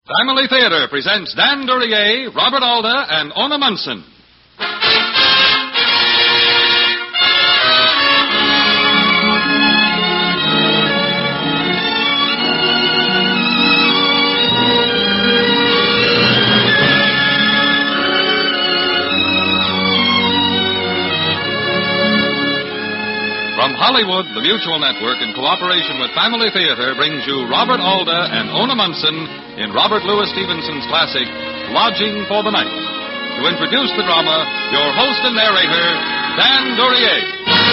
Family Theater presents Dan Duryea, Robert Alda, and Ona Munson. From Hollywood, the Mutual Network, in cooperation with Family Theater, brings you Robert Alda and Ona Munson in Robert Louis Stevenson's classic, Lodging for the Night. To introduce the drama, your host and narrator, Dan Duryea.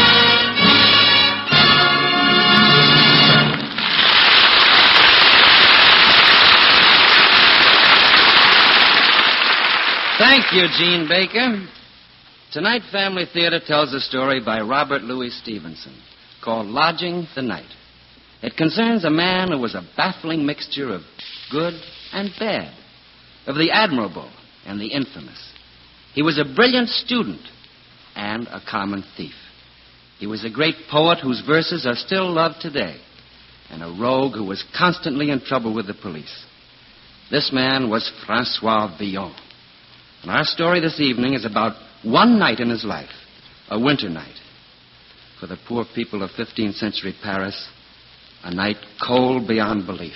Thank you, Gene Baker. Tonight, Family Theater tells a story by Robert Louis Stevenson called Lodging the Night. It concerns a man who was a baffling mixture of good and bad, of the admirable and the infamous. He was a brilliant student and a common thief. He was a great poet whose verses are still loved today, and a rogue who was constantly in trouble with the police. This man was Francois Villon. And our story this evening is about one night in his life, a winter night. For the poor people of 15th century Paris, a night cold beyond belief.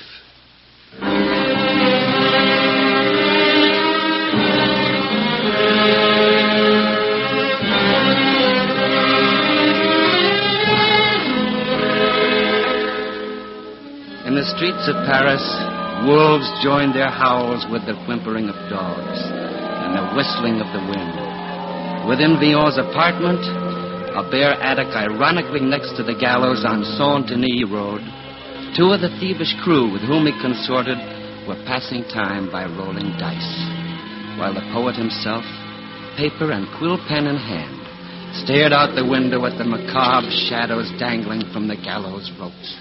In the streets of Paris, wolves joined their howls with the whimpering of dogs and the whistling of the wind. Within Villon's apartment, a bare attic ironically next to the gallows on Saint-Denis Road, two of the thievish crew with whom he consorted were passing time by rolling dice, while the poet himself, paper and quill pen in hand, stared out the window at the macabre shadows dangling from the gallows ropes.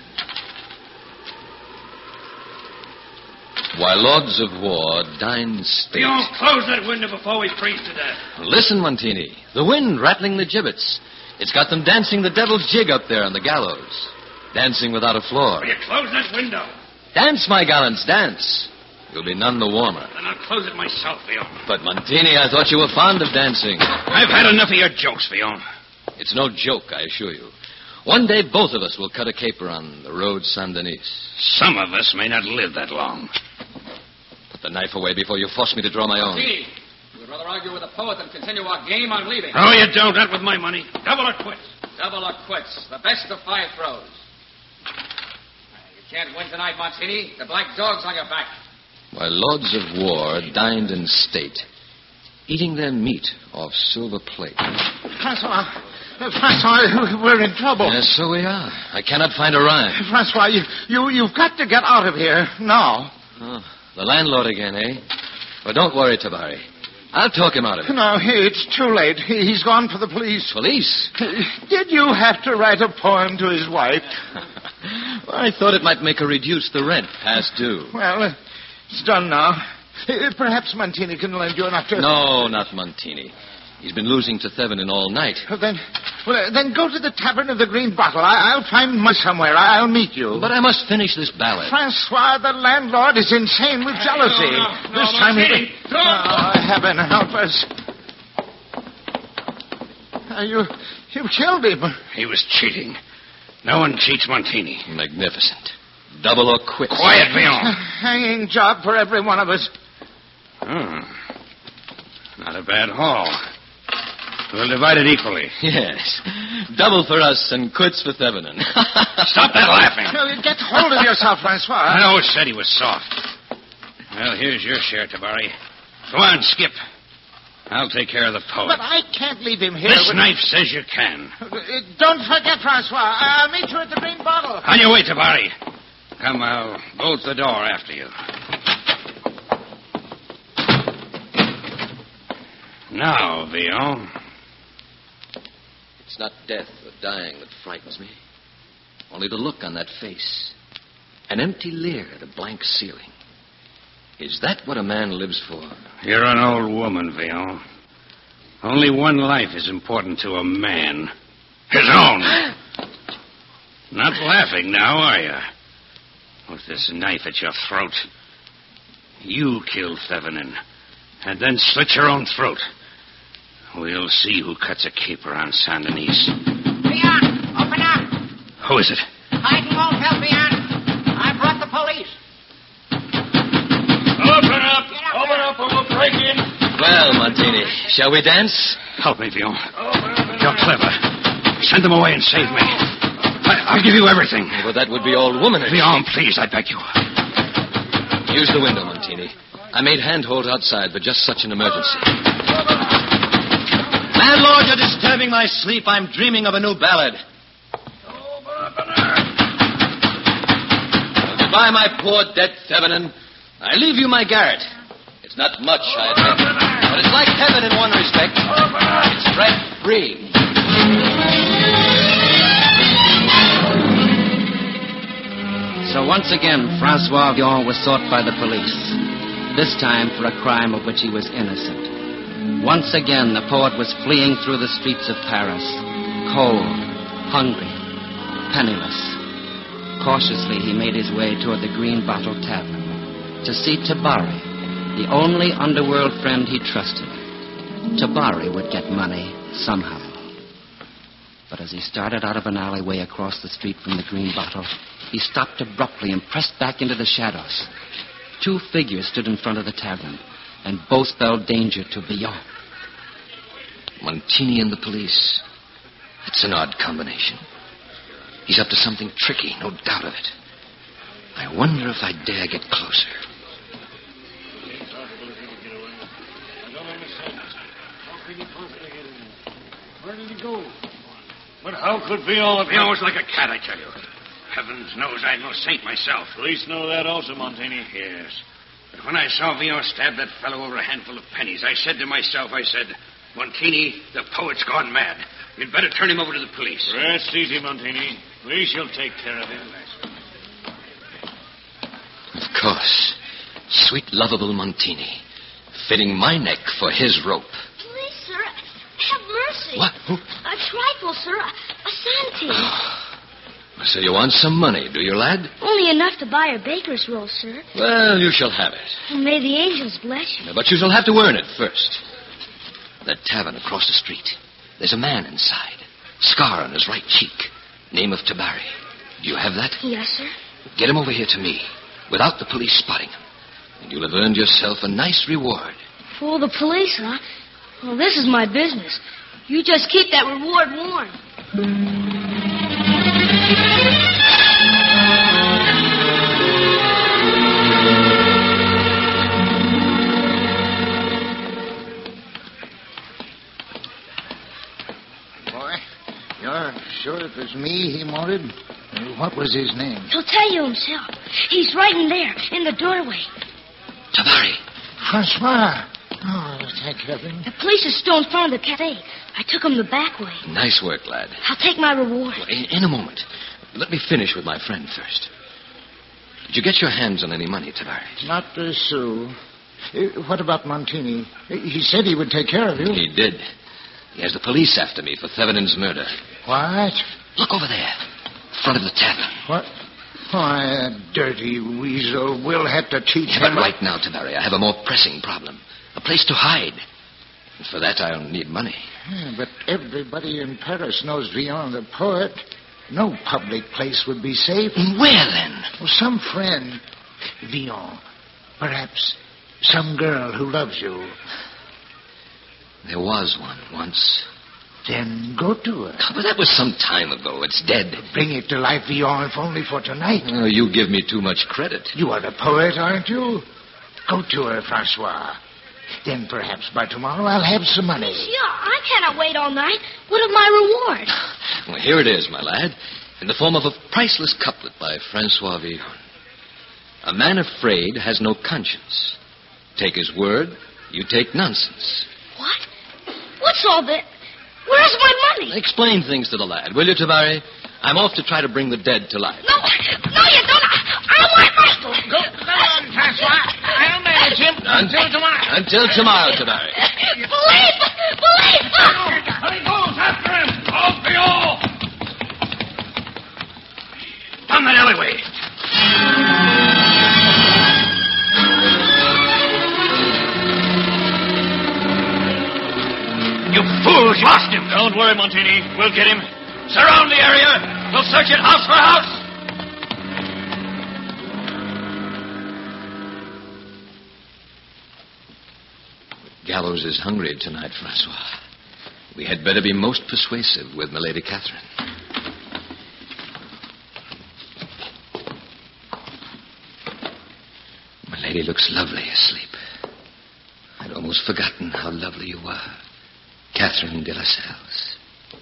While Lords of War dined state... Villon, close that window before we freeze to death. Listen, Montini. The wind rattling the gibbets. It's got them dancing the devil's jig up there on the gallows. Dancing without a floor. Will you close that window? Dance, my gallants, dance. You'll be none the warmer. Then I'll close it myself, Villon. But, Montini, I thought you were fond of dancing. I've had enough of your jokes, Villon. It's no joke, I assure you. One day, both of us will cut a caper on the road Saint-Denis. Some of us may not live that long. Put the knife away before you force me to draw my own. See, we'd rather argue with the poet than continue our game on leaving. Oh, you don't. Not with my money. Double or quits. Double or quits. The best of 5 throws. You can't win tonight, Montini. The black dog's on your back. While Lords of War dined in state, eating their meat off silver plate. Francois, we're in trouble. Yes, so we are. I cannot find a rhyme. Francois, you've got to get out of here now. Oh, the landlord again, eh? Well, don't worry, Tabari. I'll talk him out of it. No, it's too late. He's gone for the police. Police? Did you have to write a poem to his wife? Well, I thought it might make her reduce the rent past due. Well, it's done now. Perhaps Montini can lend you enough to... No, not Montini. He's been losing to Thevenin all night. Then go to the Tavern of the Green Bottle. I'll find money somewhere. I'll meet you. But I must finish this ballad. Francois, the landlord, is insane with jealousy. No, This time Montini. Oh, heaven help us. You killed him. He was cheating. No one cheats Montini. Magnificent. Double or quits. Quiet, Villon. Hanging job for every one of us. Not a bad haul. We'll divide it equally. Yes. Double for us and quits for Thevenin. Stop that laughing. Get hold of yourself, Francois. I always said he was soft. Well, here's your share, Tabari. Go on, skip. I'll take care of the poet. But I can't leave him here. This knife says you can. Don't forget, Francois. I'll meet you at the Green Bottle. On your way, Tabari. Come, I'll bolt the door after you. Now, Villon. It's not death or dying that frightens me. Only the look on that face. An empty leer at a blank ceiling. Is that what a man lives for? You're an old woman, Villon. Only one life is important to a man. His own. Not laughing now, are you? With this knife at your throat. You killed Thevenin, and then slit your own throat. We'll see who cuts a caper on Saint Denis. Leon, open up. Who is it? Hiding won't help, Leon. I brought the police. Open up! Open up or we'll break in. Well, Montini, shall we dance? Help me, Vion. You're clever. Send them away and save me. I'll give you everything. Well, that would be all womanish. Vion, please, I beg you. Use the window, Montini. I made handholds outside for just such an emergency. Landlord, you're disturbing my sleep. I'm dreaming of a new ballad. Well, goodbye, my poor dead Thevenin. I leave you my garret. It's not much, I admit. But it's like heaven in one respect. It's rent-free. So once again, Francois Villon was sought by the police, this time for a crime of which he was innocent. Once again, the poet was fleeing through the streets of Paris, cold, hungry, penniless. Cautiously, he made his way toward the Green Bottle Tavern to see Tabari, the only underworld friend he trusted. Tabari would get money somehow. But as he started out of an alleyway across the street from the Green Bottle, he stopped abruptly and pressed back into the shadows. Two figures stood in front of the tavern, and both spelled danger to Villon. Montini and the police. It's an odd combination. He's up to something tricky, no doubt of it. I wonder if I dare get closer. Where did he go? But how could Villon... Villon was like a cat, I tell you. Heavens knows I'm no saint myself. Police know that also, Montini. Yes. But when I saw Villon stab that fellow over a handful of pennies, I said to myself, Montini, the poet's gone mad. You'd better turn him over to the police. Rest easy, Montini. We shall take care of him. Of course. Sweet, lovable Montini. Fitting my neck for his rope. Please, sir, have mercy. What? Who? A trifle, sir. A centime. So you want some money, do you, lad? Only enough to buy a baker's roll, sir. Well, you shall have it. And may the angels bless you. But you shall have to earn it first. That tavern across the street. There's a man inside. Scar on his right cheek. Name of Tabari. Do you have that? Yes, sir. Get him over here to me, without the police spotting him. And you'll have earned yourself a nice reward. For the police, huh? Well, this is my business. You just keep that reward warm. You're sure it was me he wanted? What was his name? He'll tell you himself. He's right in there, in the doorway. Tabari. Francois. Oh, thank heaven. The police are still in front of the cafe. I took him the back way. Nice work, lad. I'll take my reward. Well, in a moment. Let me finish with my friend first. Did you get your hands on any money, Tabari? Not a sou. What about Montini? He said he would take care of you. He did. He has the police after me for Thevenin's murder. What? Look over there. Front of the tavern. What? Why, that dirty weasel. We'll have to teach But him. right now, Tabari, I have a more pressing problem. A place to hide. And for that, I'll need money. Yeah, but everybody in Paris knows Villon the poet. No public place would be safe. Where, then? Well, some friend. Villon. Perhaps some girl who loves you. There was one once. Then go to her. Oh, but that was some time ago. It's dead. Bring it to life, Villon, if only for tonight. Oh, you give me too much credit. You are the poet, aren't you? Go to her, Francois. Then perhaps by tomorrow I'll have some money. Monsieur, I cannot wait all night. What of my reward? Well, here it is, my lad, in the form of a priceless couplet by Francois Villon. A man afraid has no conscience. Take his word, you take nonsense. What? What's all that? Where's my money? Explain things to the lad, will you, Tabari? I'm off to try to bring the dead to life. No, you don't. I want my... Go on, Francois. I'll manage him until tomorrow. Until tomorrow, Tabari. Police! Hurry, goes after him. Off the all. Down that alleyway. worry, Montini. We'll get him. Surround the area. We'll search it house for house. Gallows is hungry tonight, Francois. We had better be most persuasive with Milady Catherine. Milady looks lovely asleep. I'd almost forgotten how lovely you were. Catherine de Lascelles.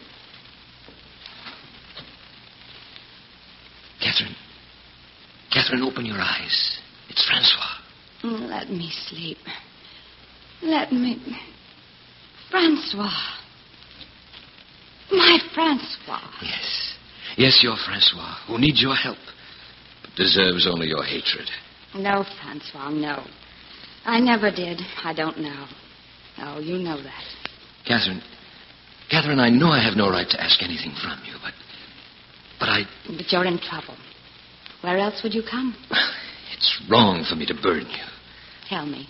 Catherine, open your eyes. It's Francois. Let me sleep. Let me... Francois. My Francois. Yes, your Francois, who needs your help, but deserves only your hatred. No, Francois, no. I never did. I don't now. Oh, you know that. Catherine, I know I have no right to ask anything from you, but But you're in trouble. Where else would you come? It's wrong for me to burden you. Tell me.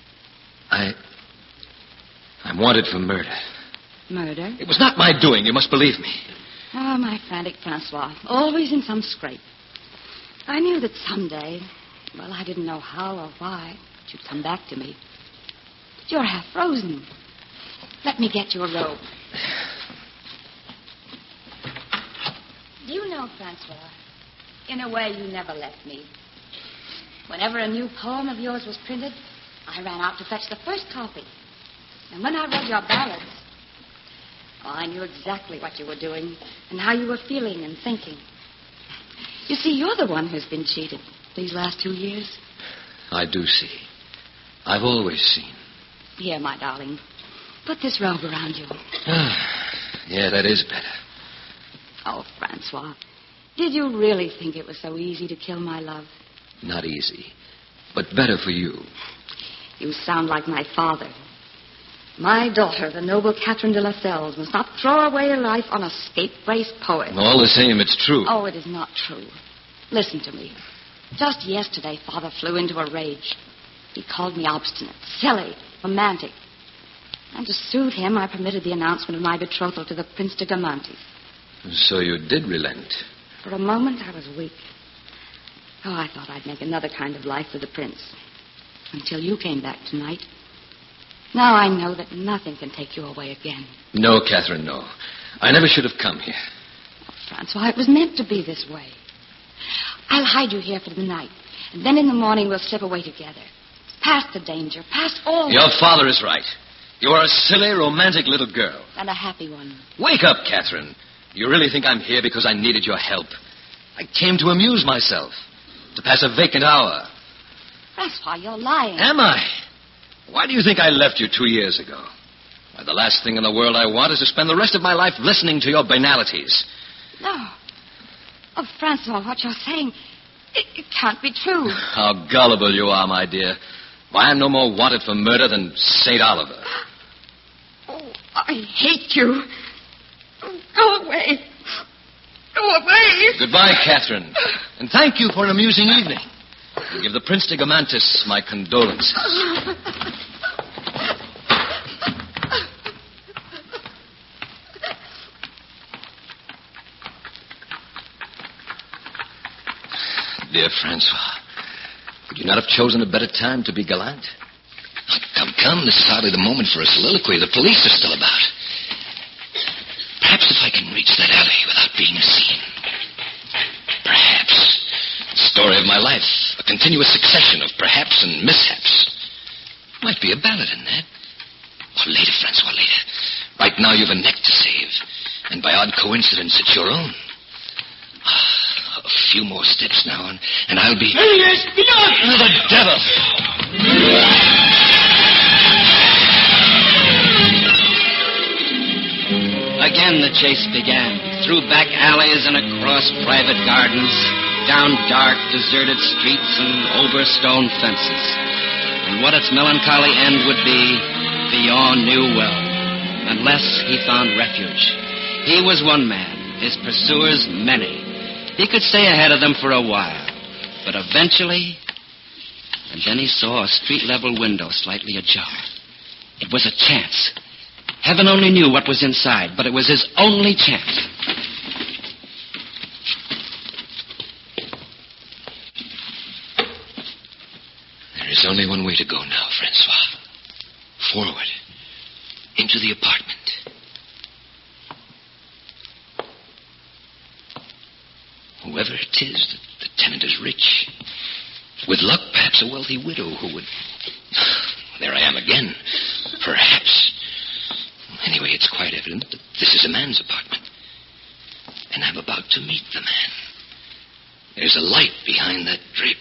I'm wanted for murder. Murder? It was not my doing, you must believe me. Oh, my frantic Francois. Always in some scrape. I knew that someday, well, I didn't know how or why, but you'd come back to me. But you're half frozen. Let me get you a robe. Do you know, Francois, in a way you never left me. Whenever a new poem of yours was printed, I ran out to fetch the first copy. And when I read your ballads, I knew exactly what you were doing and how you were feeling and thinking. You see, you're the one who's been cheated these last 2 years. I do see. I've always seen. Here, my darling, put this robe around you. Yeah, that is better. Oh, Francois, did you really think it was so easy to kill my love? Not easy, but better for you. You sound like my father. My daughter, the noble Catherine de Lascelles, must not throw away her life on a scapegrace poet. All the same, it's true. Oh, it is not true. Listen to me. Just yesterday, Father flew into a rage. He called me obstinate, silly, romantic. And to soothe him, I permitted the announcement of my betrothal to the Prince de Guermantes. So you did relent. For a moment, I was weak. Oh, I thought I'd make another kind of life with the Prince. Until you came back tonight. Now I know that nothing can take you away again. No, Catherine, no. I never should have come here. Oh, Francois, it was meant to be this way. I'll hide you here for the night. And then in the morning we'll slip away together. Past the danger, past all... Your father is right. You are a silly, romantic little girl. And a happy one. Wake up, Catherine. You really think I'm here because I needed your help? I came to amuse myself. To pass a vacant hour. Francois, you're lying. Am I? Why do you think I left you 2 years ago? Why, the last thing in the world I want is to spend the rest of my life listening to your banalities. No. Oh, Francois, what you're saying, it can't be true. How gullible you are, my dear. Why, I'm no more wanted for murder than St. Oliver. Oh, I hate you. Oh, go away. Go away. Goodbye, Catherine. And thank you for an amusing evening. And give the Prince de Guermantes my condolences. Dear Francois, could you not have chosen a better time to be gallant? Come. This is hardly the moment for a soliloquy. The police are still about. Perhaps if I can reach that alley without being seen. Perhaps. The story of my life. A continuous succession of perhaps and mishaps. Might be a ballad in that. Oh, later, Francois, later. Right now you've a neck to save. And by odd coincidence, it's your own. A few more steps now, and I'll be... There he is! Beyond! The devil! Again the chase began, through back alleys and across private gardens, down dark, deserted streets and over stone fences. And what its melancholy end would be, Villon knew well, unless he found refuge. He was one man, his pursuers many. He could stay ahead of them for a while, but eventually... And then he saw a street-level window slightly ajar. It was a chance. Heaven only knew what was inside, but it was his only chance. There is only one way to go now, Francois. Forward. Into the apartment. Whoever it is, the tenant is rich. With luck, perhaps a wealthy widow who would... There I am again. Perhaps. Anyway, it's quite evident that this is a man's apartment. And I'm about to meet the man. There's a light behind that drape.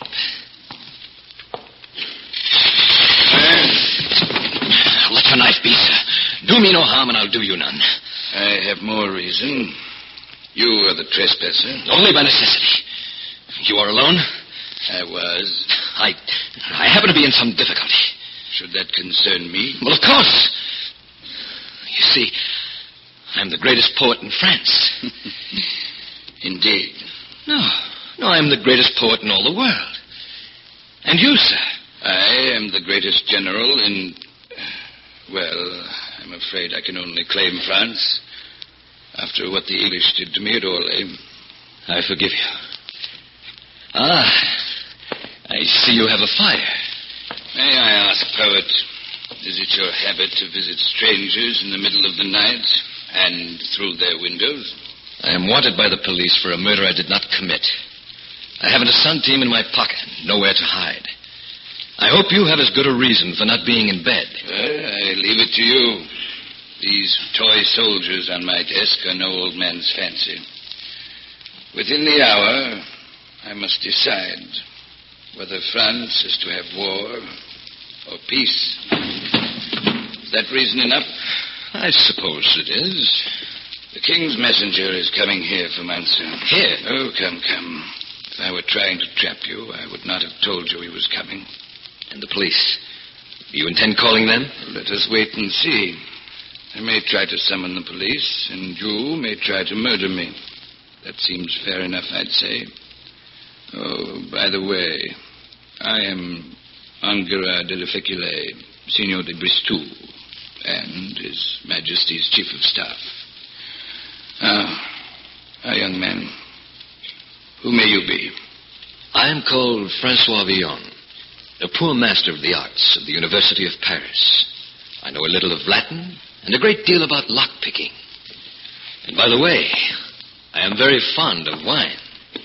Let your knife be, sir. Do me no harm, and I'll do you none. I have more reason. You are the trespasser. Only by necessity. You are alone? I was. I happen to be in some difficulty. Should that concern me? Well, of course. You see, I'm the greatest poet in France. Indeed. No, I'm the greatest poet in all the world. And you, sir? I am the greatest general in... Well, I'm afraid I can only claim France. After what the English did to me at Orly. I forgive you. I see you have a fire. May I ask, poet, is it your habit to visit strangers in the middle of the night and through their windows? I am wanted by the police for a murder I did not commit. I haven't a centime in my pocket, nowhere to hide. I hope you have as good a reason for not being in bed. I leave it to you. These toy soldiers on my desk are no old man's fancy. Within the hour, I must decide whether France is to have war or peace. Is that reason enough? I suppose it is. The king's messenger is coming here for Mansour. Here? Oh, come. If I were trying to trap you, I would not have told you he was coming. And the police? You intend calling them? Let us wait and see. I may try to summon the police, and you may try to murder me. That seems fair enough, I'd say. Oh, by the way, I am Enguerrand de la Fécule, Signor de Bristoux, and His Majesty's Chief of Staff. Young man, who may you be? I am called Francois Villon, a poor master of the arts of the University of Paris. I know a little of Latin and a great deal about lockpicking. And by the way, I am very fond of wine.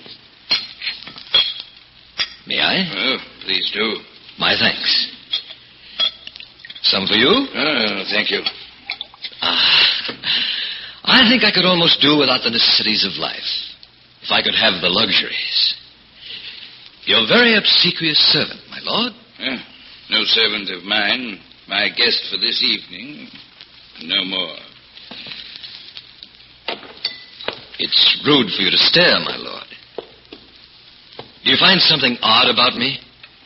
May I? Oh, please do. My thanks. Some for you? Oh, thank you. I think I could almost do without the necessities of life, if I could have the luxuries. Your very obsequious servant, my lord. No servant of mine. My guest for this evening. No more. It's rude for you to stare, my lord. Do you find something odd about me?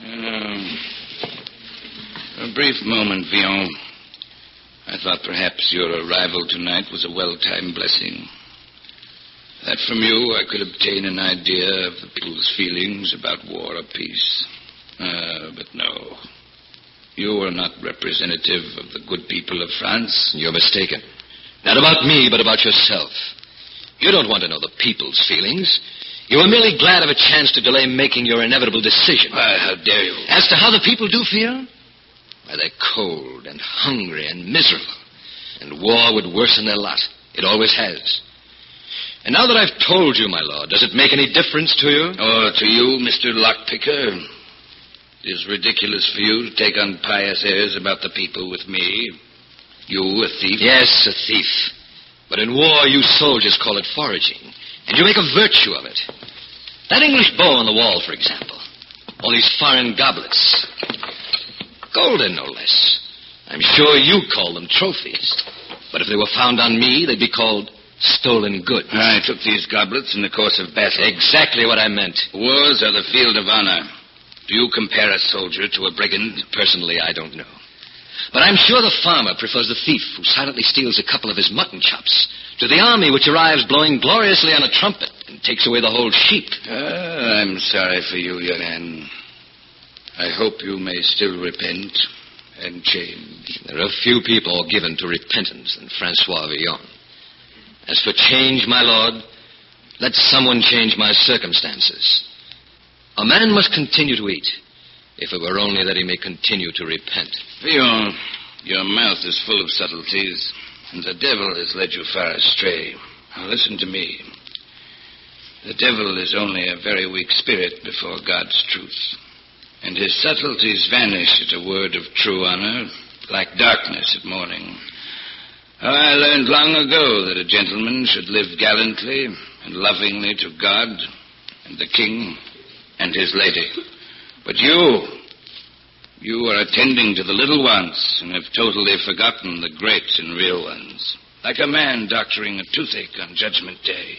A brief moment, Villon. I thought perhaps your arrival tonight was a well-timed blessing. That from you I could obtain an idea of the people's feelings about war or peace. But no. You are not representative of the good people of France. You're mistaken. Not about me, but about yourself. You don't want to know the people's feelings. You are merely glad of a chance to delay making your inevitable decision. Why, how dare you? As to how the people do feel? Why, they're cold and hungry and miserable. And war would worsen their lot. It always has. And now that I've told you, my lord, does it make any difference to you? Oh, to you, Mr. Lockpicker. It is ridiculous for you to take on pious airs about the people with me. You, a thief? Yes, a thief. But in war, you soldiers call it foraging. And you make a virtue of it. That English bow on the wall, for example. All these foreign goblets. Golden, no less. I'm sure you call them trophies. But if they were found on me, they'd be called stolen goods. I took these goblets in the course of battle. Exactly what I meant. Wars are the field of honor. Do you compare a soldier to a brigand? Personally, I don't know. But I'm sure the farmer prefers the thief who silently steals a couple of his mutton chops to the army which arrives blowing gloriously on a trumpet and takes away the whole sheep. I'm sorry for you, young man. I hope you may still repent and change. There are few people given to repentance than Francois Villon. As for change, my lord, let someone change my circumstances. A man must continue to eat, if it were only that he may continue to repent. Villon, your mouth is full of subtleties, and the devil has led you far astray. Now listen to me. The devil is only a very weak spirit before God's truth, and his subtleties vanish at a word of true honor, like darkness at morning. I learned long ago that a gentleman should live gallantly and lovingly to God and the king and his lady. But you are attending to the little ones and have totally forgotten the great and real ones, like a man doctoring a toothache on Judgment Day.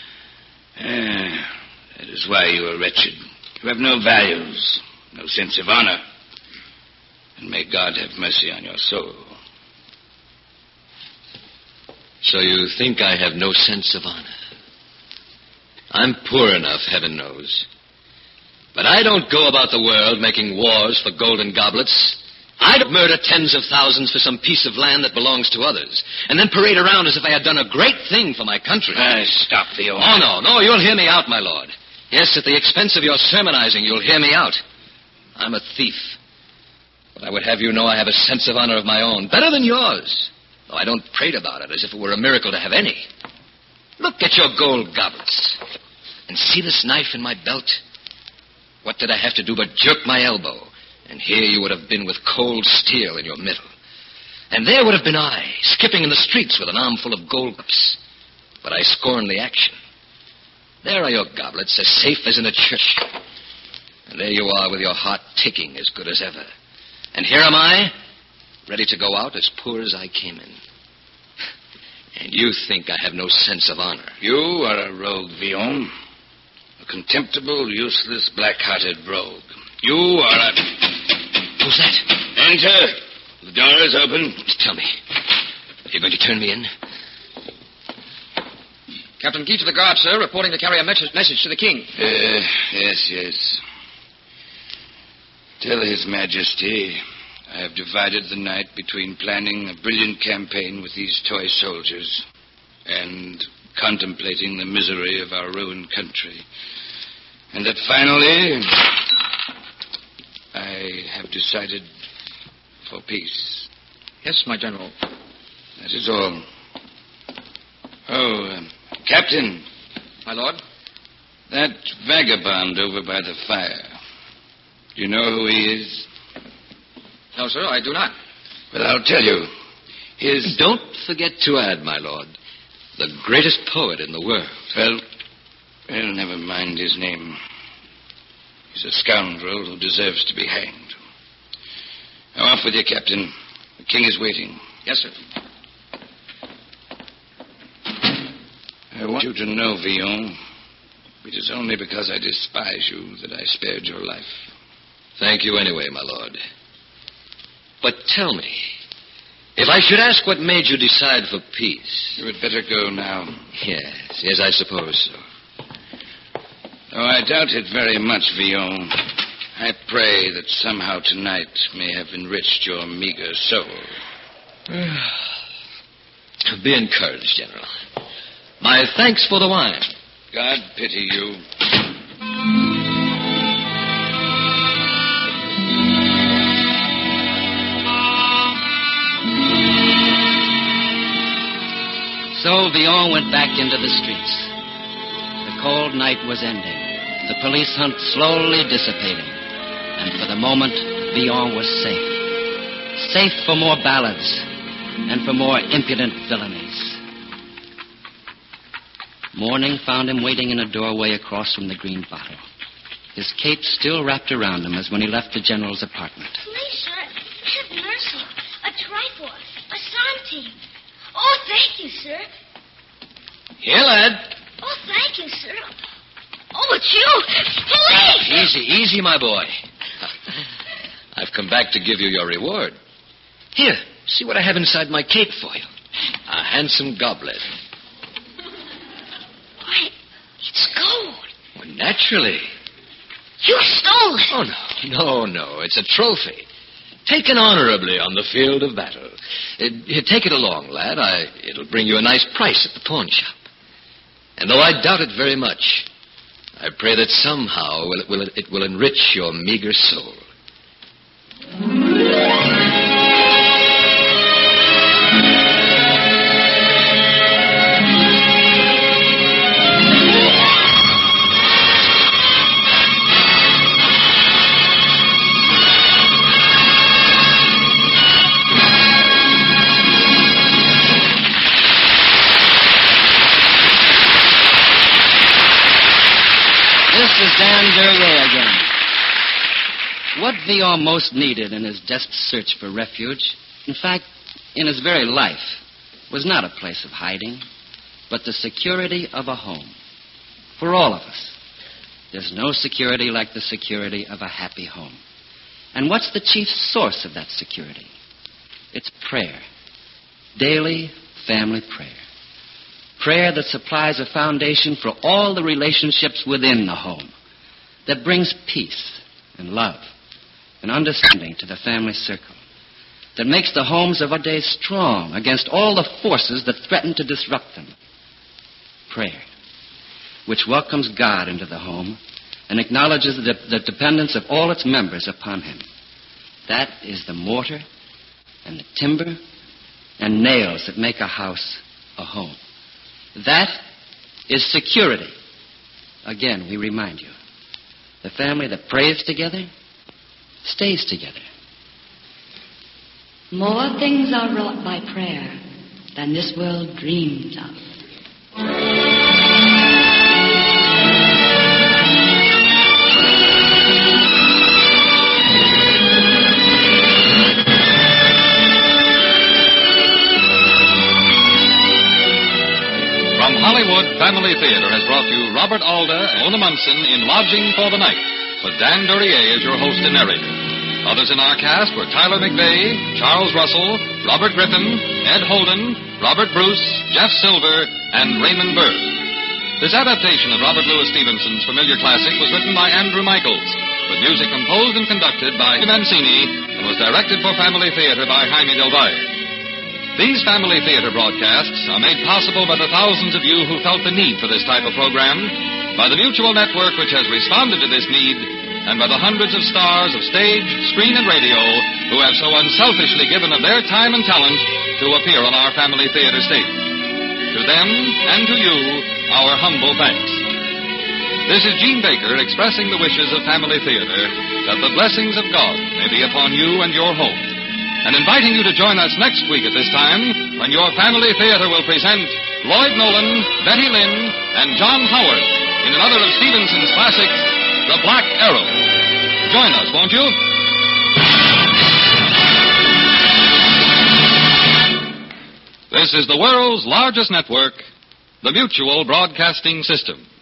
That is why you are wretched. You have no values, no sense of honor, and may God have mercy on your soul. So you think I have no sense of honor? I'm poor enough, heaven knows. But I don't go about the world making wars for golden goblets. I don't murder tens of thousands for some piece of land that belongs to others, and then parade around as if I had done a great thing for my country. Stop, Villon. Oh, no, you'll hear me out, my lord. Yes, at the expense of your sermonizing, you'll hear me out. I'm a thief. But I would have you know I have a sense of honor of my own, better than yours. Though I don't prate about it as if it were a miracle to have any. Look at your gold goblets. And see this knife in my belt? What did I have to do but jerk my elbow? And here you would have been with cold steel in your middle. And there would have been I, skipping in the streets with an armful of gold cups. But I scorned the action. There are your goblets, as safe as in a church. And there you are with your heart ticking as good as ever. And here am I, ready to go out as poor as I came in. And you think I have no sense of honor. You are a rogue, Villon. A contemptible, useless, black-hearted rogue. You are a... Who's that? Enter. The door is open. Tell me, are you going to turn me in? Captain Key to the guard, sir, reporting to carry a message to the king. Yes. Tell His Majesty I have divided the night between planning a brilliant campaign with these toy soldiers and contemplating the misery of our ruined country. And that finally, I have decided for peace. Yes, my general. That is all. Oh, Captain. My lord? That vagabond over by the fire. Do you know who he is? No, sir, I do not. Well, I'll tell you. Don't forget to add, my lord, the greatest poet in the world. Well, never mind his name. He's a scoundrel who deserves to be hanged. Now, off with you, Captain. The king is waiting. Yes, sir. I want you to know, Villon, it is only because I despise you that I spared your life. Thank you anyway, my lord. But tell me, if I should ask what made you decide for peace... You had better go now. Yes, I suppose so. Oh, I doubt it very much, Villon. I pray that somehow tonight may have enriched your meager soul. Be encouraged, General. My thanks for the wine. God pity you. So Villon went back into the streets. The cold night was ending. The police hunt slowly dissipating. And for the moment, Villon was safe. Safe for more ballads and for more impudent villainies. Morning found him waiting in a doorway across from the Green Bottle. His cape still wrapped around him as when he left the general's apartment. Please, sir, have mercy. A trifle, a centime. Oh, thank you, sir. Here, lad. Oh, thank you, sir. Oh, it's you. Police! Easy, my boy. I've come back to give you your reward. Here, see what I have inside my cape for you. A handsome goblet. Why, it's gold. Well, naturally. You stole it. Oh, no. It's a trophy. taken honorably on the field of battle. Here, take it along, lad. It'll bring you a nice price at the pawn shop. And though I doubt it very much, I pray that somehow it will enrich your meager soul. This is Dan Duryea again. What Villon most needed in his desperate search for refuge, in fact, in his very life, was not a place of hiding, but the security of a home. For all of us, there's no security like the security of a happy home. And what's the chief source of that security? It's prayer. Daily family prayer. Prayer that supplies a foundation for all the relationships within the home, that brings peace and love and understanding to the family circle, that makes the homes of our day strong against all the forces that threaten to disrupt them. Prayer, which welcomes God into the home and acknowledges the dependence of all its members upon him. That is the mortar and the timber and nails that make a house a home. That is security. Again, we remind you, the family that prays together stays together. More things are wrought by prayer than this world dreams of. Hollywood Family Theater has brought you Robert Alda and Ona Munson in Lodging for the Night, with Dan Duryea as your host and narrator. Others in our cast were Tyler McVeigh, Charles Russell, Robert Griffin, Ed Holden, Robert Bruce, Jeff Silver, and Raymond Burr. This adaptation of Robert Louis Stevenson's familiar classic was written by Andrew Michaels, with music composed and conducted by Mancini, and was directed for Family Theater by Jaime Del Valle. These family theater broadcasts are made possible by the thousands of you who felt the need for this type of program, by the Mutual Network which has responded to this need, and by the hundreds of stars of stage, screen, and radio who have so unselfishly given of their time and talent to appear on our family theater stage. To them and to you, our humble thanks. This is Gene Baker expressing the wishes of Family Theater that the blessings of God may be upon you and your home, and inviting you to join us next week at this time when your Family Theater will present Lloyd Nolan, Betty Lynn, and John Howard in another of Stevenson's classics, The Black Arrow. Join us, won't you? This is the world's largest network, the Mutual Broadcasting System.